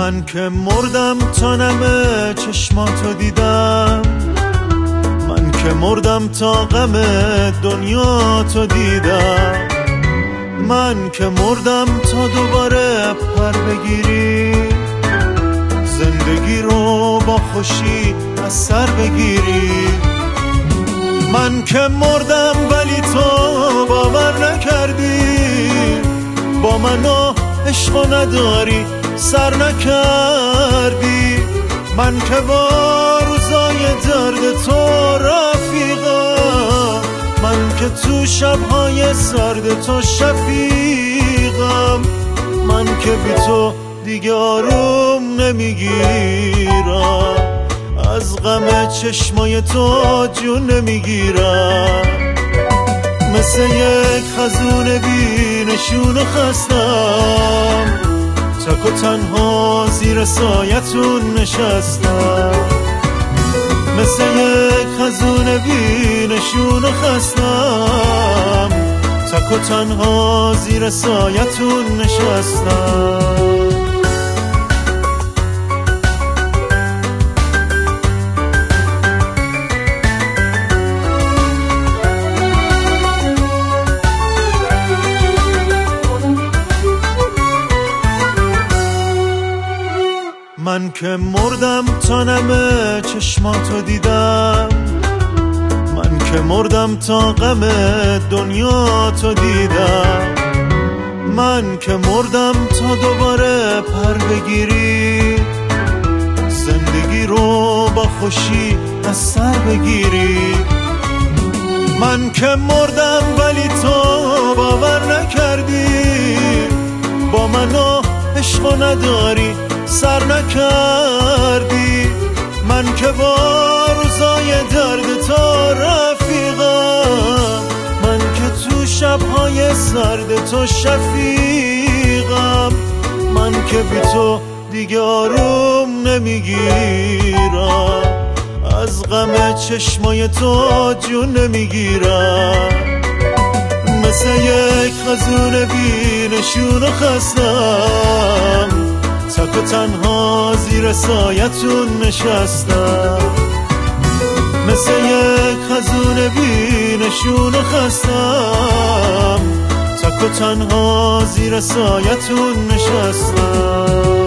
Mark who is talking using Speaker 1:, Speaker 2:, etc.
Speaker 1: من که مردم تا نم چشماتو دیدم، من که مردم تا غم دنیاتو دیدم، من که مردم تا دوباره پر بگیری، زندگی رو با خوشی از سر بگیری. من که مردم ولی تو باور نکردی، با منو عشقو نداری سر نکردی. من که با روزای درد تو رفیقم، من که تو شبهای سرد تو شفیقم، من که بی تو دیگه آروم نمیگیرم، از غم چشمای تو جون نمیگیرم. مثل یک خزون بی نشون و خستم، تک و تنها زیر سایتون نشستم. مثل یک خزون بی نشون و خستم، تک و تنها زیر سایتون نشستم. من که مردم تا نم چشماتو دیدم، من که مردم تا غم دنیاتو دیدم، من که مردم تا دوباره پر بگیری، زندگی رو با خوشی از سر بگیری. من که مردم ولی تو باور نکردی، با منو عشقو نداری سر نکردی. من که با روزای درد تو رفیقم، من که تو شبهای سرد تو شفیقم، من که بی تو دیگه آروم نمیگیرم، از غم چشمای تو جون نمیگیرم. مثل یک خزون بی نشون و خستم، تک و تنها زیر سایتون نشستم. مثل یک خزون بی نشون و خستم، تک و تنها زیر سایتون نشستم.